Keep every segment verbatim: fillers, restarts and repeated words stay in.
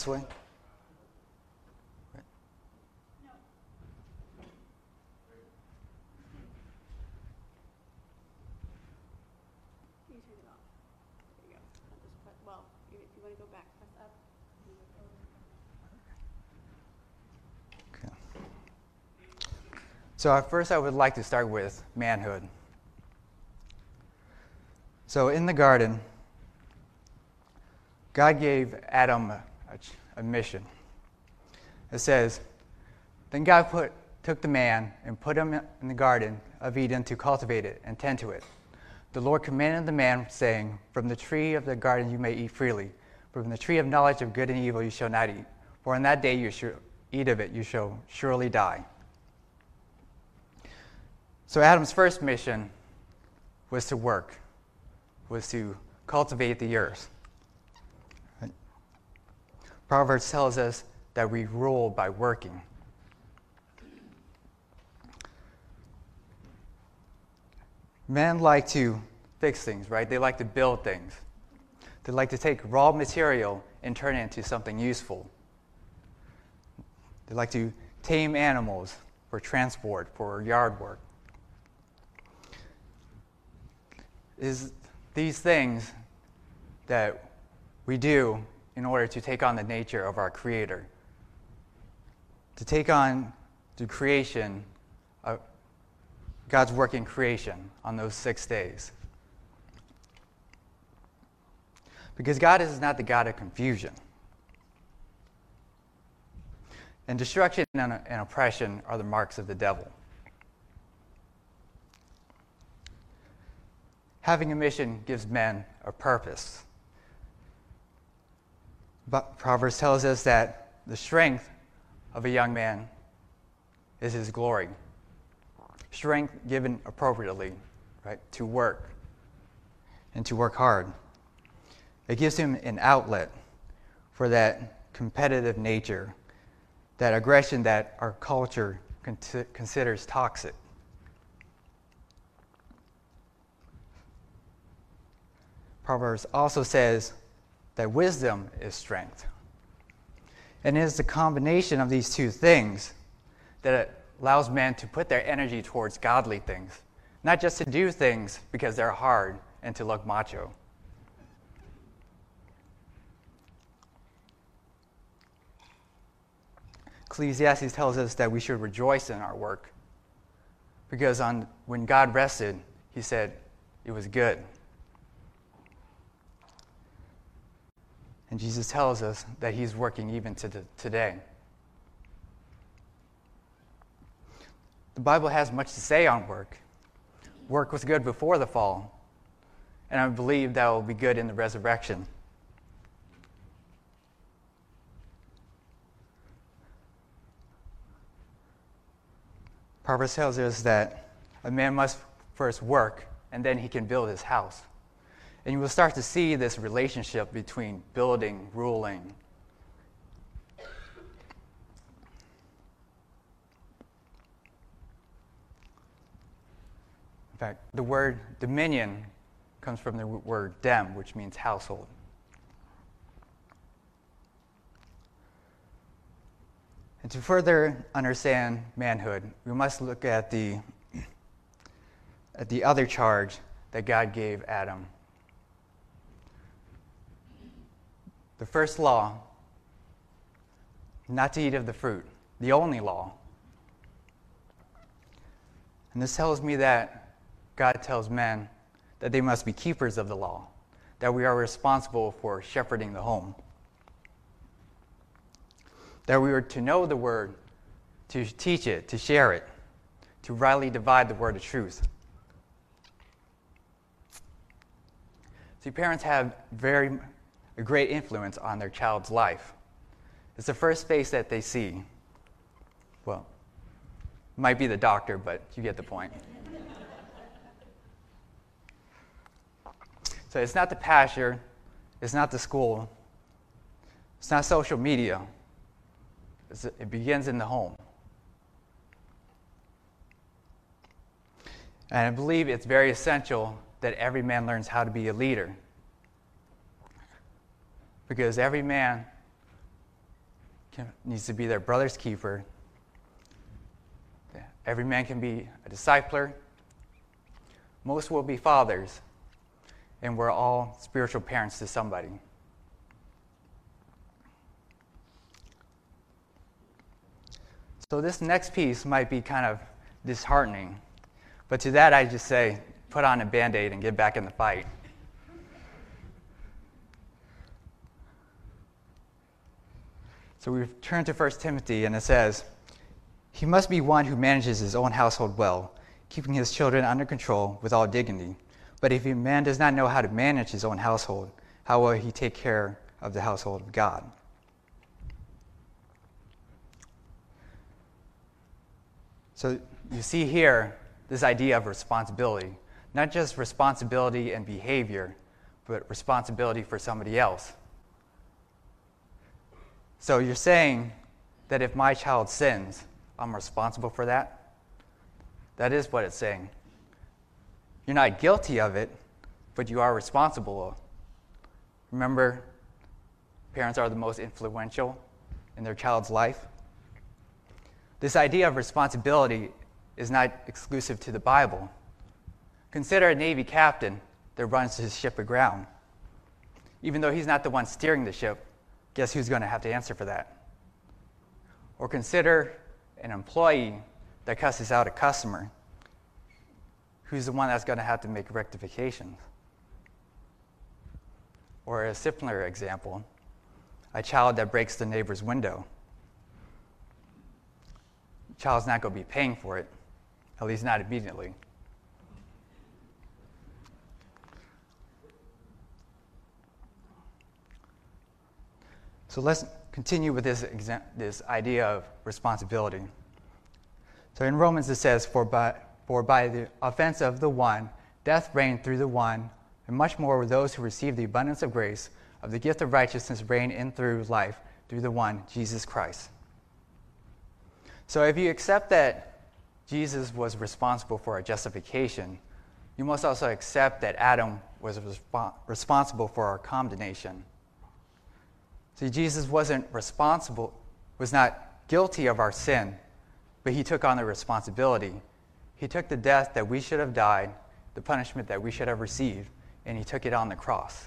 This way? So at first I would like to start with manhood. So in the garden, God gave Adam a, a mission. It says, then God put, took the man and put him in the garden of Eden to cultivate it and tend to it. The Lord commanded the man, saying, from the tree of the garden you may eat freely, but from the tree of knowledge of good and evil you shall not eat. For in that day you shall eat of it, you shall surely die. So Adam's first mission was to work, was to cultivate the earth. Right? Proverbs tells us that we rule by working. Men like to fix things, right? They like to build things. They like to take raw material and turn it into something useful. They like to tame animals for transport, for yard work. Is these things that we do in order to take on the nature of our Creator, to take on the creation, of God's work in creation on those six days. Because God is not the God of confusion. And destruction and, and oppression are the marks of the devil. Having a mission gives men a purpose. But Proverbs tells us that the strength of a young man is his glory. Strength given appropriately, right, to work and to work hard. It gives him an outlet for that competitive nature, that aggression that our culture con- considers toxic. Proverbs also says that wisdom is strength. And it is the combination of these two things that allows men to put their energy towards godly things, not just to do things because they're hard and to look macho. Ecclesiastes tells us that we should rejoice in our work because on when God rested, he said it was good. And Jesus tells us that he's working even to the, today. The Bible has much to say on work. Work was good before the fall, and I believe that will be good in the resurrection. Proverbs tells us that a man must first work, and then he can build his house. And you will start to see this relationship between building, ruling. In fact, the word dominion comes from the word dem, which means household. And to further understand manhood, we must look at the, at the other charge that God gave Adam. The first law, not to eat of the fruit, the only law. And this tells me that God tells men that they must be keepers of the law, that we are responsible for shepherding the home, that we are to know the word, to teach it, to share it, to rightly divide the word of truth. See, parents have very a great influence on their child's life. It's the first face that they see. Well, it might be the doctor, but you get the point. So it's not the pastor, it's not the school, it's not social media. It's, it begins in the home. And I believe it's very essential that every man learns how to be a leader. Because every man can, needs to be their brother's keeper. Every man can be a discipler. Most will be fathers, and we're all spiritual parents to somebody. So this next piece might be kind of disheartening, but to that I just say, put on a Band-Aid and get back in the fight. So we've turned to First Timothy, and it says, "He must be one who manages his own household well, keeping his children under control with all dignity. But if a man does not know how to manage his own household, how will he take care of the household of God?" So you see here this idea of responsibility, not just responsibility and behavior, but responsibility for somebody else. So you're saying that if my child sins, I'm responsible for that? That is what it's saying. You're not guilty of it, but you are responsible. Remember, parents are the most influential in their child's life. This idea of responsibility is not exclusive to the Bible. Consider a Navy captain that runs his ship aground. Even though he's not the one steering the ship, guess who's going to have to answer for that? Or consider an employee that cusses out a customer. Who's the one that's going to have to make rectifications? Or a simpler example, a child that breaks the neighbor's window. The child's not going to be paying for it, at least not immediately. So let's continue with this, exa- this idea of responsibility. So in Romans it says, for by, for by the offense of the one, death reigned through the one, and much more with those who receive the abundance of grace of the gift of righteousness reign in through life through the one, Jesus Christ. So if you accept that Jesus was responsible for our justification, you must also accept that Adam was resp- responsible for our condemnation. See, Jesus wasn't responsible, was not guilty of our sin, but he took on the responsibility. He took the death that we should have died, the punishment that we should have received, and he took it on the cross.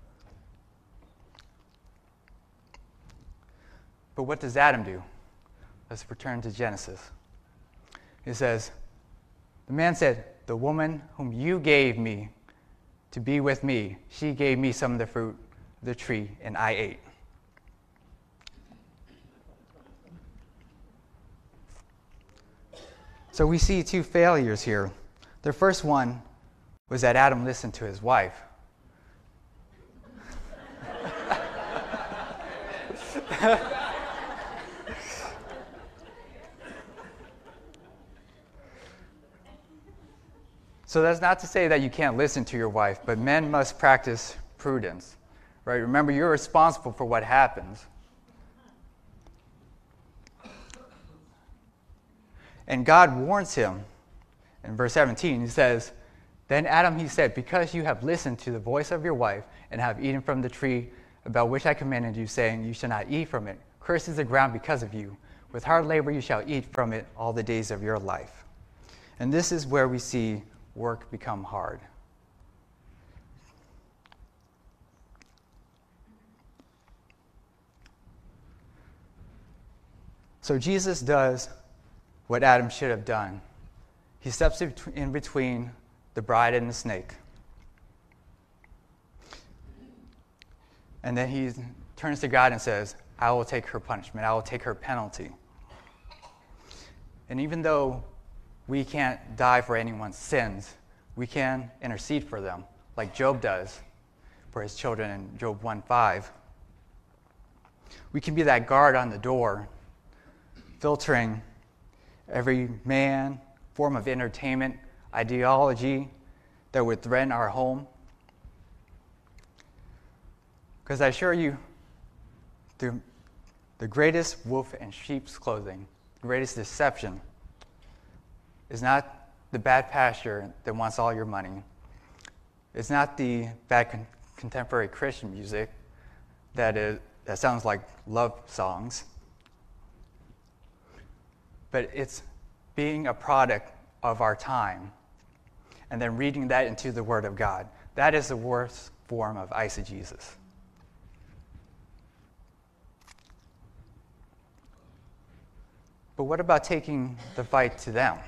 But what does Adam do? Let's return to Genesis. It says, "The man said, 'The woman whom you gave me to be with me, she gave me some of the fruit of the tree, and I ate.'" So we see two failures here. The first one was that Adam listened to his wife. So that's not to say that you can't listen to your wife, but men must practice prudence, right? Remember, you're responsible for what happens. And God warns him in verse seventeen. He says, "Then Adam, he said, 'Because you have listened to the voice of your wife and have eaten from the tree about which I commanded you, saying, you shall not eat from it, cursed is the ground because of you. With hard labor you shall eat from it all the days of your life.'" And this is where we see work become hard. So Jesus does what Adam should have done. He steps in between the bride and the snake. And then he turns to God and says, "I will take her punishment. I will take her penalty." And even though we can't die for anyone's sins, we can intercede for them, like Job does for his children in Job one five. We can be that guard on the door, filtering every man, form of entertainment, ideology that would threaten our home. Because I assure you, the, the greatest wolf in sheep's clothing, the greatest deception, is not the bad pastor that wants all your money. It's not the bad con- contemporary Christian music that is that sounds like love songs. but it's being a product of our time and then reading that into the Word of God. That is the worst form of eisegesis. But what about taking the fight to them?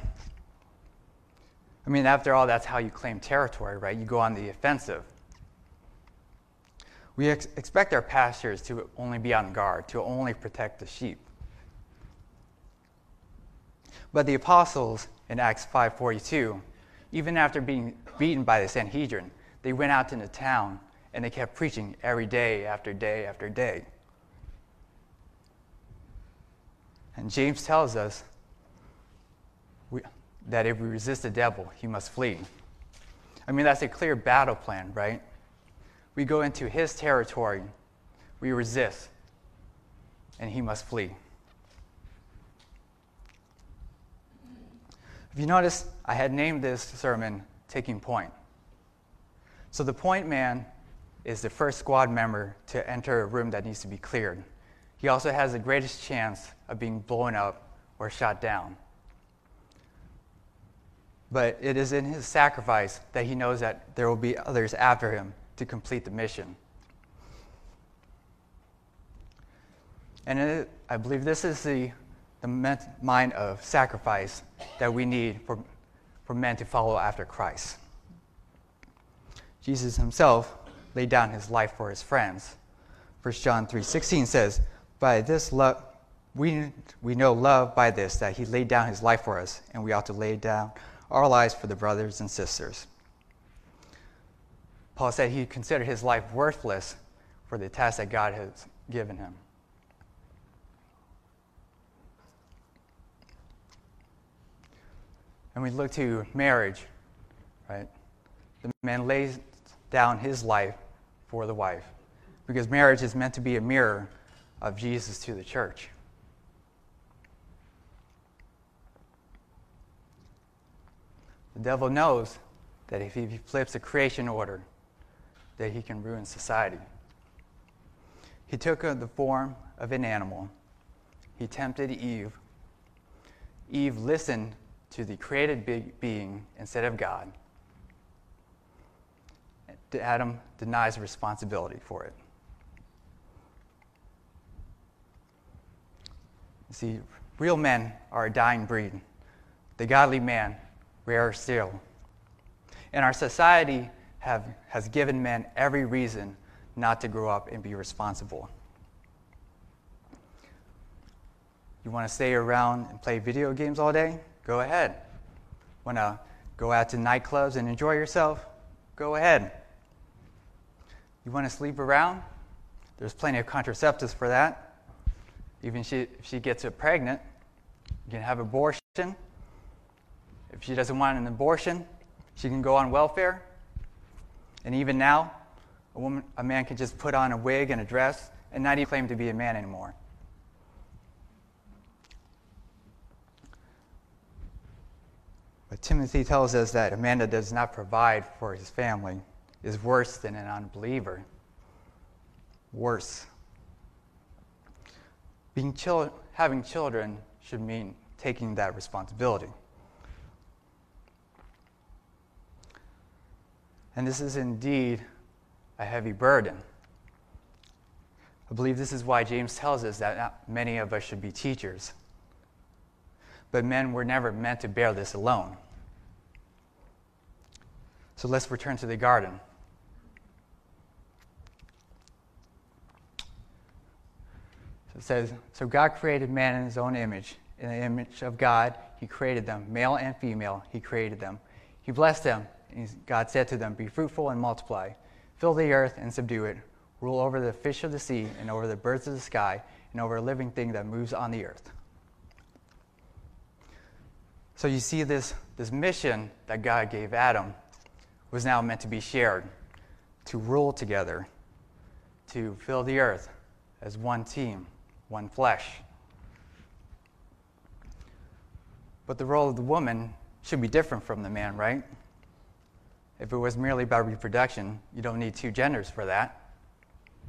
I mean, after all, that's how you claim territory, right? You go on the offensive. We ex- expect our pastors to only be on guard, to only protect the sheep. But the apostles in Acts five forty-two, even after being beaten by the Sanhedrin, they went out into town and they kept preaching every day after day after day. And James tells us we, that if we resist the devil, he must flee. I mean, that's a clear battle plan, right? We go into his territory, we resist, and he must flee. If you notice, I had named this sermon Taking Point. So the point man is the first squad member to enter a room that needs to be cleared. He also has the greatest chance of being blown up or shot down. But it is in his sacrifice that he knows that there will be others after him to complete the mission. And it, I believe this is the, the mind of sacrifice that we need for, for men to follow after Christ. Jesus himself laid down his life for his friends. First John three sixteen says, By this love, we, we know love by this, that he laid down his life for us, and we ought to lay down our lives for the brothers and sisters. Paul said he considered his life worthless for the task that God has given him. And we look to marriage, right? The man lays down his life for the wife, because marriage is meant to be a mirror of Jesus to the church. The devil knows that if he flips the creation order, that he can ruin society. He took uh, the form of an animal. He tempted Eve. Eve listened to the created be- being instead of God. Adam denies responsibility for it. You see, real men are a dying breed. The godly man, rarer still. And our society have, has given men every reason not to grow up and be responsible. You want to stay around and play video games all day? Go ahead. Want to go out to nightclubs and enjoy yourself? Go ahead. You want to sleep around? There's plenty of contraceptives for that. Even she, if she gets pregnant, you can have abortion. If she doesn't want an abortion, she can go on welfare. And even now, a woman, a man can just put on a wig and a dress and not even claim to be a man anymore. But Timothy tells us that a man that does not provide for his family is worse than an unbeliever. Worse. Being chil- having children should mean taking that responsibility. And this is indeed a heavy burden. I believe this is why James tells us that not many of us should be teachers. But men were never meant to bear this alone. So let's return to the garden. So it says, so God created man in his own image. In the image of God, he created them. Male and female, he created them. He blessed them, and God said to them, be fruitful and multiply. Fill the earth and subdue it. Rule over the fish of the sea and over the birds of the sky and over a living thing that moves on the earth. So you see this, this mission that God gave Adam was now meant to be shared, to rule together, to fill the earth as one team, one flesh. But the role of the woman should be different from the man, right? If it was merely about reproduction, you don't need two genders for that.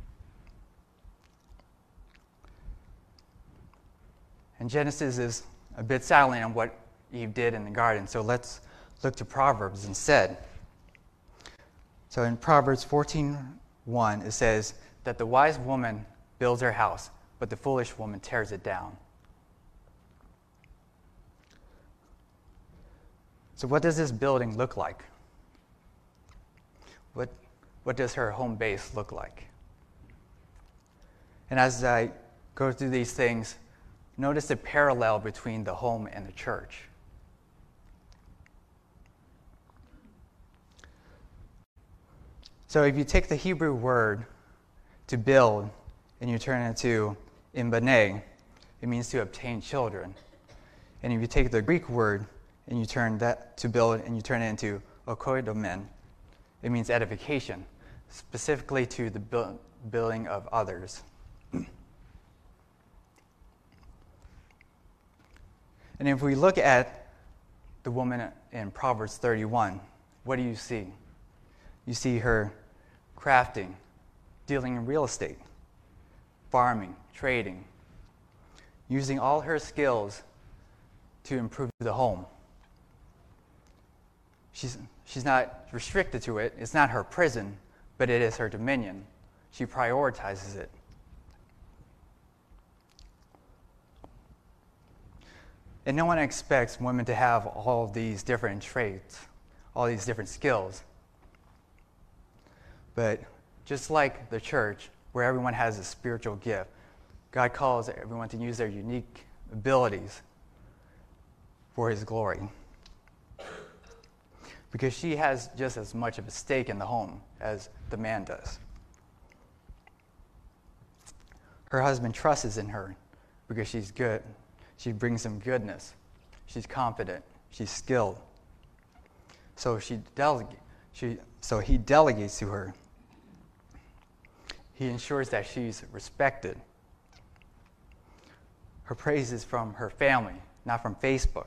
And Genesis is a bit silent on what Eve did in the garden. So let's look to Proverbs instead. So in Proverbs fourteen one, it says that the wise woman builds her house, but the foolish woman tears it down. So what does this building look like? What, what does her home base look like? And as I go through these things, notice the parallel between the home and the church. So if you take the Hebrew word to build and you turn it to imbaneh, it means to obtain children. And if you take the Greek word and you turn that to build and you turn it into oikoidomen, it means edification, specifically to the build, building of others. And if we look at the woman in Proverbs thirty-one, what do you see? You see her crafting, dealing in real estate, farming, trading, using all her skills to improve the home. She's, she's not restricted to it. It's not her prison, but it is her dominion. She prioritizes it. And no one expects women to have all these different traits, all these different skills. But just like the church, where everyone has a spiritual gift, God calls everyone to use their unique abilities for His glory. Because she has just as much of a stake in the home as the man does. Her husband trusts in her because she's good. She brings him goodness. She's confident. She's skilled. So she delegate. She so he delegates to her. He ensures that she's respected. Her praise is from her family, not from Facebook.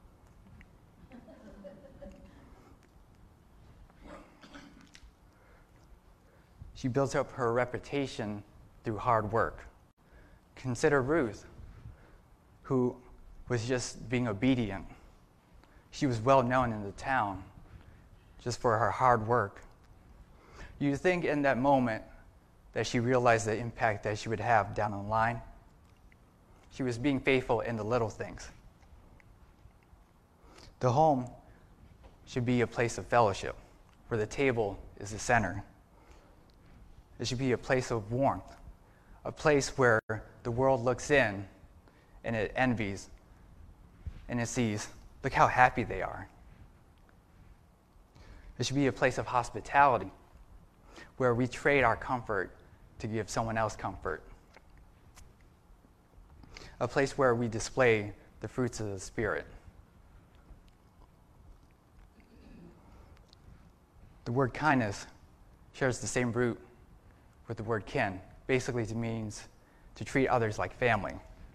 She builds up her reputation through hard work. Consider Ruth, who was just being obedient. She was well known in the town just for her hard work. You think in that moment that she realized the impact that she would have down the line? She was being faithful in the little things. The home should be a place of fellowship, where the table is the center. It should be a place of warmth, a place where the world looks in and it envies and it sees, look how happy they are. It should be a place of hospitality, where we trade our comfort to give someone else comfort. A place where we display the fruits of the Spirit. The word kindness shares the same root with the word kin. Basically, it means to treat others like family.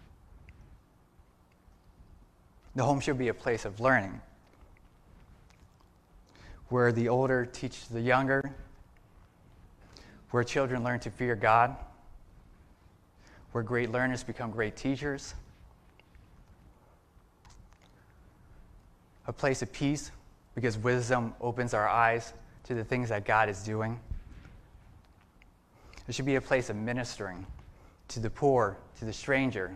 The home should be a place of learning, where the older teach the younger, where children learn to fear God, where great learners become great teachers, a place of peace, because wisdom opens our eyes to the things that God is doing. It should be a place of ministering to the poor, to the stranger.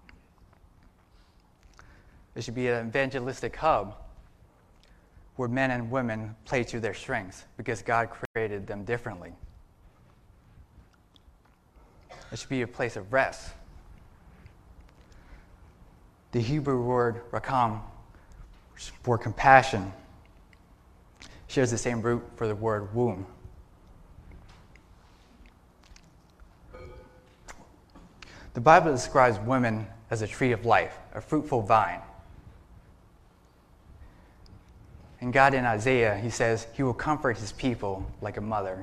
It should be an evangelistic hub where men and women play to their strengths because God created them differently. It should be a place of rest. The Hebrew word rakam for compassion shares the same root for the word womb. The Bible describes women as a tree of life, a fruitful vine. And God in Isaiah, He says, He will comfort His people like a mother.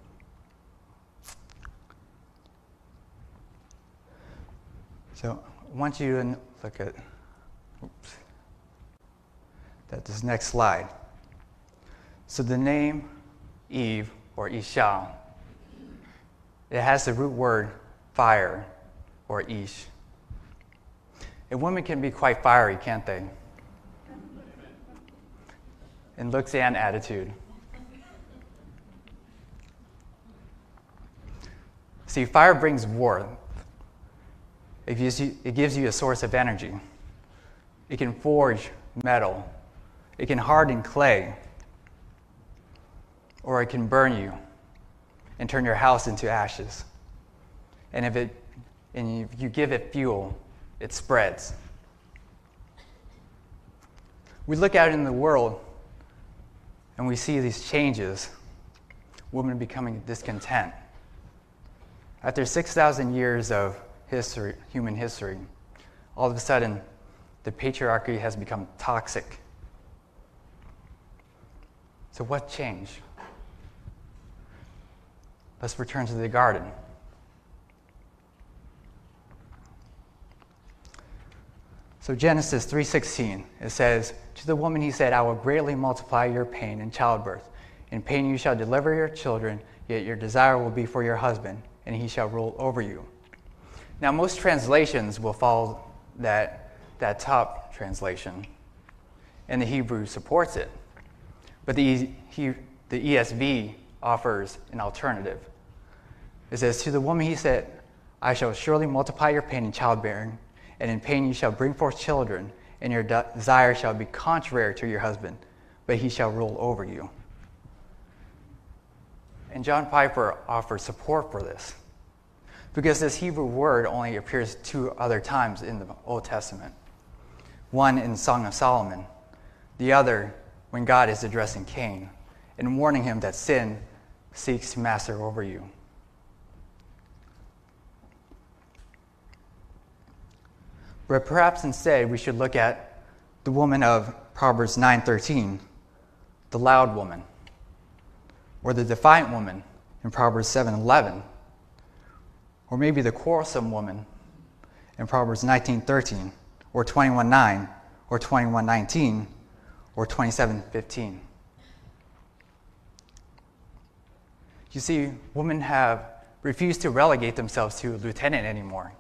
So I want you to look at oops, that this next slide. So the name Eve, or Isha, it has the root word fire, or ish. And women can be quite fiery, can't they? In looks and attitude. See, fire brings warmth. It gives you, it gives you a source of energy. It can forge metal. It can harden clay. Or it can burn you and turn your house into ashes. And if it and if you give it fuel, it spreads. We look out in the world and we see these changes, women becoming discontent. After six thousand years of history, human history, all of a sudden, the patriarchy has become toxic. So what changed? Let's return to the garden. So Genesis three sixteen, it says, "To the woman he said, I will greatly multiply your pain in childbirth. In pain you shall deliver your children, yet your desire will be for your husband, and he shall rule over you." Now most translations will follow that, that top translation, and the Hebrew supports it. But the, he, the E S V offers an alternative. It says, "To the woman he said, I shall surely multiply your pain in childbearing, and in pain you shall bring forth children, and your de- desire shall be contrary to your husband, but he shall rule over you." And John Piper offers support for this, because this Hebrew word only appears two other times in the Old Testament. One in Song of Solomon, the other when God is addressing Cain and warning him that sin seeks to master over you. But perhaps instead we should look at the woman of Proverbs nine thirteen, the loud woman, or the defiant woman in Proverbs seven eleven, or maybe the quarrelsome woman in Proverbs nineteen thirteen, or twenty-one nine, or twenty-one nineteen, or twenty-seven fifteen. You see, women have refused to relegate themselves to lieutenant anymore.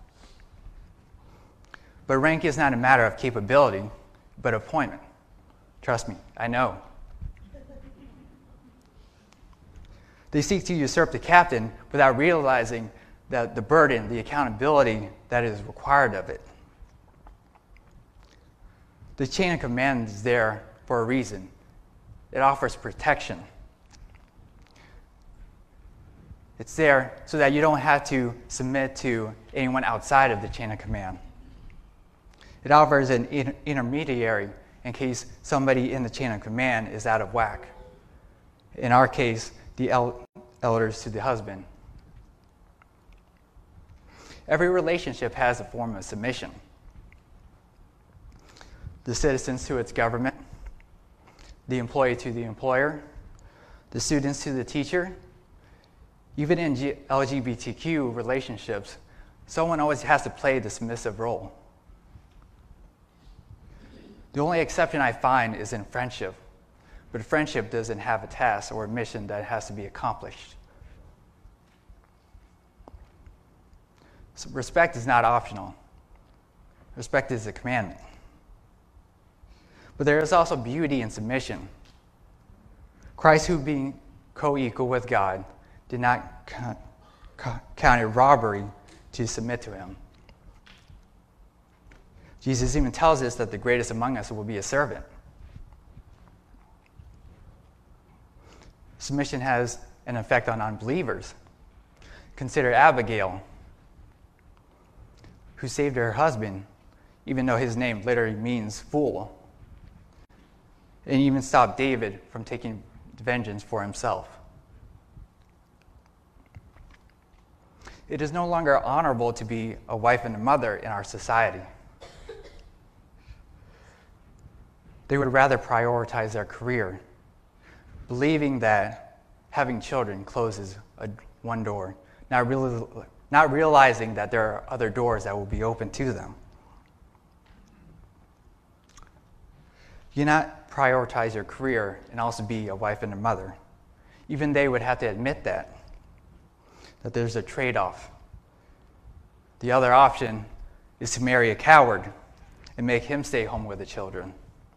But rank is not a matter of capability, but appointment. Trust me, I know. They seek to usurp the captain without realizing that the burden, the accountability that is required of it. The chain of command is there for a reason. It offers protection. It's there so that you don't have to submit to anyone outside of the chain of command. It offers an in- intermediary in case somebody in the chain of command is out of whack. In our case, the el- elders to the husband. Every relationship has a form of submission. The citizens to its government, the employee to the employer, the students to the teacher. Even in G- L G B T Q relationships, someone always has to play the submissive role. The only exception I find is in friendship, but friendship doesn't have a task or a mission that has to be accomplished. So respect is not optional. Respect is a commandment. But there is also beauty in submission. Christ, who being co-equal with God, did not count, count it robbery to submit to him. Jesus even tells us that the greatest among us will be a servant. Submission has an effect on unbelievers. Consider Abigail, who saved her husband, even though his name literally means fool, and even stopped David from taking vengeance for himself. It is no longer honorable to be a wife and a mother in our society. They would rather prioritize their career, believing that having children closes a, one door, not, really, not realizing that there are other doors that will be open to them. You not prioritize your career and also be a wife and a mother. Even they would have to admit that, that there's a trade-off. The other option is to marry a coward and make him stay home with the children.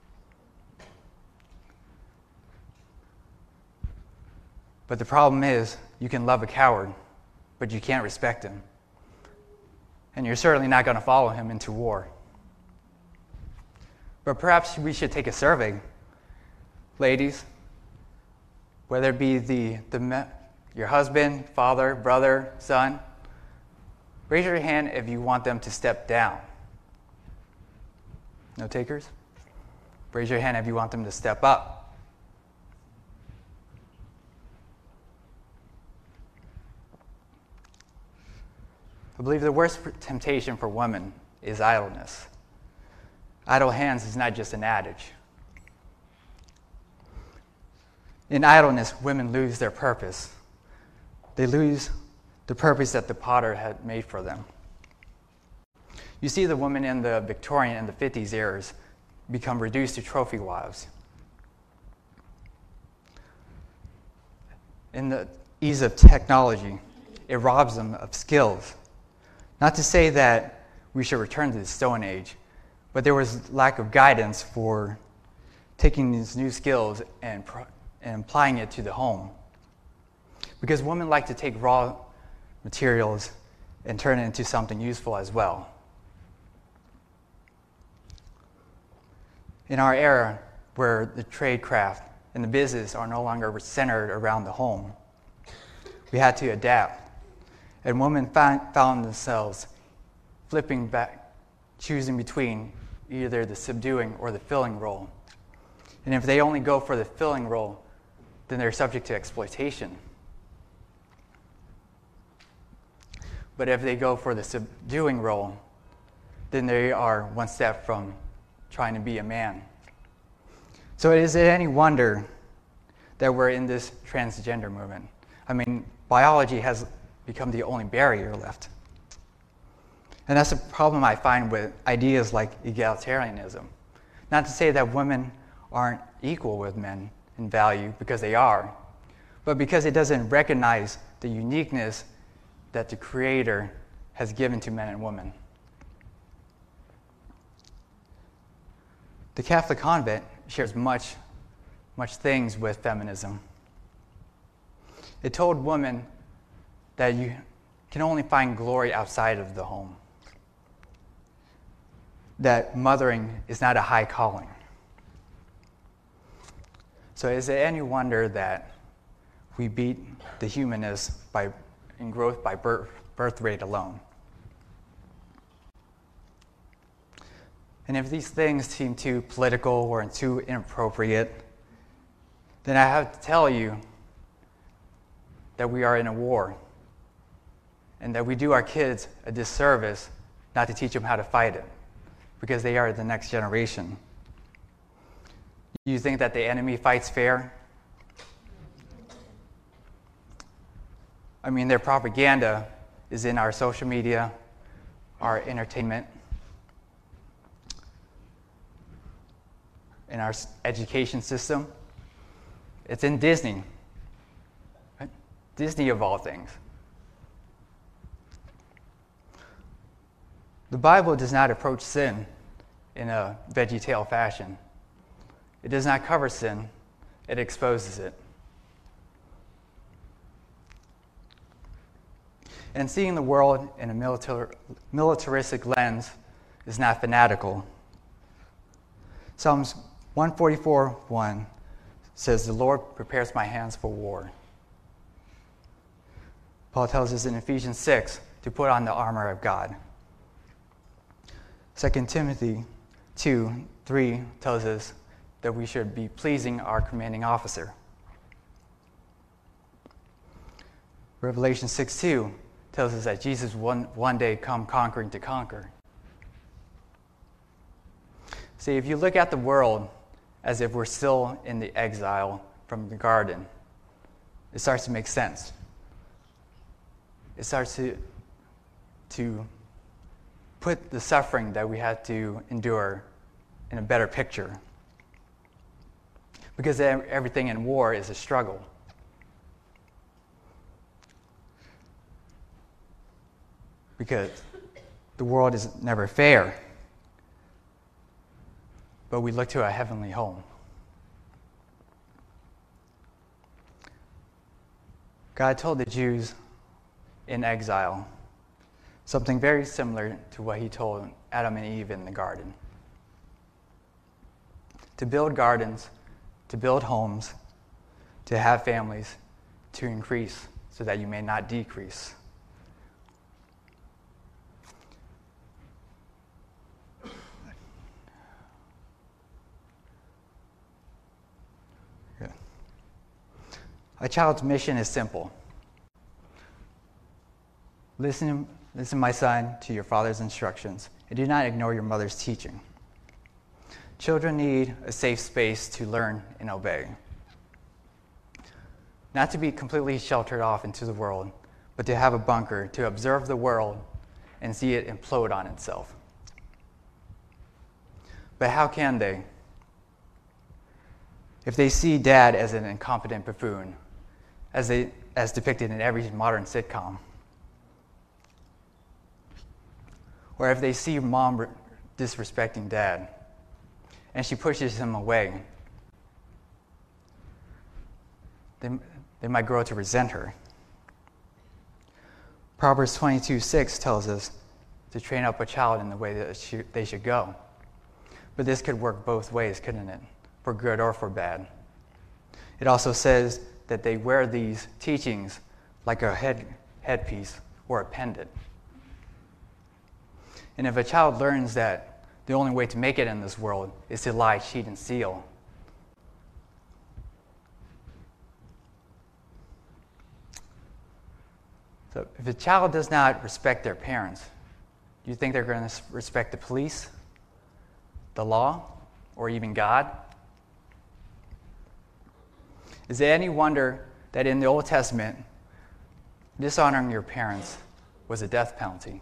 But the problem is, you can love a coward, but you can't respect him. And you're certainly not going to follow him into war. But perhaps we should take a survey. Ladies, whether it be the, the your husband, father, brother, son, raise your hand if you want them to step down. No takers? Raise your hand if you want them to step up. I believe the worst temptation for women is idleness. Idle hands is not just an adage. In idleness, women lose their purpose. They lose the purpose that the potter had made for them. You see the women in the Victorian and the fifties eras become reduced to trophy wives. In the ease of technology, it robs them of skills. Not to say that we should return to the Stone Age, but there was lack of guidance for taking these new skills and, and applying it to the home. Because women like to take raw materials and turn it into something useful as well. In our era, where the trade craft and the business are no longer centered around the home, we had to adapt. And women found, found themselves flipping back, choosing between either the subduing or the filling role. And if they only go for the filling role, then they're subject to exploitation. But if they go for the subduing role, then they are one step from trying to be a man. So is it any wonder that we're in this transgender movement? I mean, biology has become the only barrier left. And that's a problem I find with ideas like egalitarianism. Not to say that women aren't equal with men in value, because they are, but because it doesn't recognize the uniqueness that the Creator has given to men and women. The Catholic convent shares much, much things with feminism. It told women that you can only find glory outside of the home. That mothering is not a high calling. So is it any wonder that we beat the humanists by, in growth by birth, birth rate alone? And if these things seem too political or too inappropriate, then I have to tell you that we are in a war, and that we do our kids a disservice not to teach them how to fight it, because they are the next generation. You think that the enemy fights fair? I mean, their propaganda is in our social media, our entertainment, in our education system. It's in Disney. Right? Disney of all things. The Bible does not approach sin in a VeggieTale fashion. It does not cover sin, it exposes it. And seeing the world in a militar- militaristic lens is not fanatical. Psalms one forty-four one says, "The Lord prepares my hands for war." Paul tells us in Ephesians six to put on the armor of God. Second Timothy two three tells us that we should be pleasing our commanding officer. Revelation six two tells us that Jesus one, one day come conquering to conquer. See, if you look at the world as if we're still in the exile from the garden, it starts to make sense. It starts to, to put the suffering that we had to endure in a better picture. Because everything in war is a struggle. Because the world is never fair. but we look to a heavenly home. God told the Jews in exile something very similar to what he told Adam and Eve in the garden. To build gardens, to build homes, to have families, to increase so that you may not decrease. Good. A child's mission is simple. Listen, listen, my son, to your father's instructions, and do not ignore your mother's teaching. Children need a safe space to learn and obey. Not to be completely sheltered off into the world, but to have a bunker to observe the world and see it implode on itself. But how can they? If they see dad as an incompetent buffoon, as, they, as depicted in every modern sitcom, or if they see mom disrespecting dad, and she pushes him away, they, they might grow to resent her. Proverbs twenty-two six tells us to train up a child in the way that she, they should go. But this could work both ways, couldn't it? For good or for bad. It also says that they wear these teachings like a head, headpiece or a pendant. And if a child learns that the only way to make it in this world is to lie, cheat, and steal, so if a child does not respect their parents, do you think they're going to respect the police, the law, or even God? Is it any wonder that in the Old Testament, dishonoring your parents was a death penalty?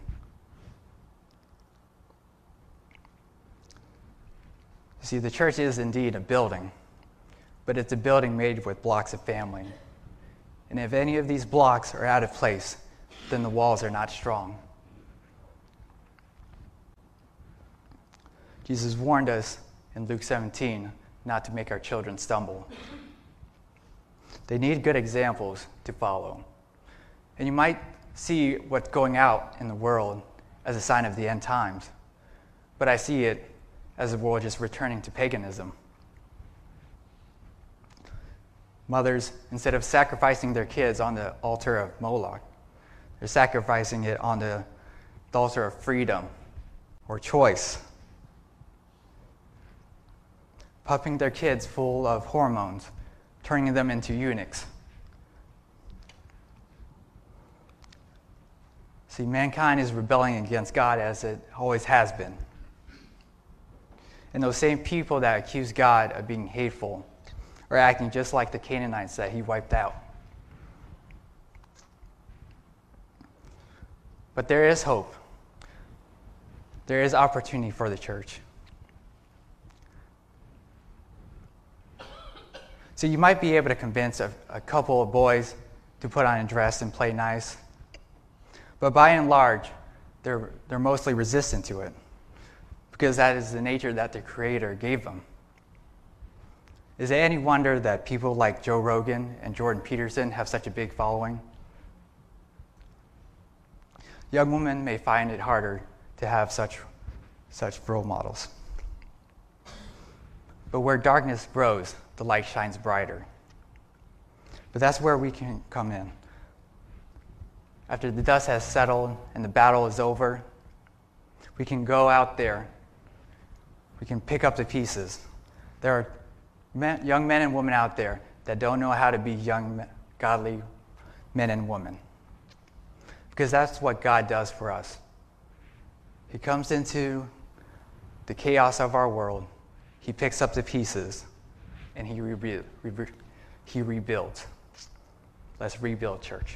You see, the church is indeed a building, but it's a building made with blocks of family. And if any of these blocks are out of place, then the walls are not strong. Jesus warned us in Luke seventeen not to make our children stumble. They need good examples to follow. And you might see what's going out in the world as a sign of the end times, but I see it as the world just returning to paganism. Mothers, instead of sacrificing their kids on the altar of Moloch, they're sacrificing it on the, the altar of freedom or choice. Pumping their kids full of hormones, turning them into eunuchs. See, mankind is rebelling against God as it always has been. And those same people that accuse God of being hateful are acting just like the Canaanites that he wiped out. But there is hope. There is opportunity for the church. So you might be able to convince a, a couple of boys to put on a dress and play nice. But by and large, they're, they're mostly resistant to it, because that is the nature that the Creator gave them. Is it any wonder that people like Joe Rogan and Jordan Peterson have such a big following? Young women may find it harder to have such, such role models. But where darkness grows, the light shines brighter. But that's where we can come in. After the dust has settled and the battle is over, we can go out there. We can pick up the pieces. There are men, young men and women out there that don't know how to be young, godly men and women. Because that's what God does for us. He comes into the chaos of our world. He picks up the pieces, and he, rebu- re- he rebuilds. Let's rebuild, church.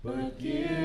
but give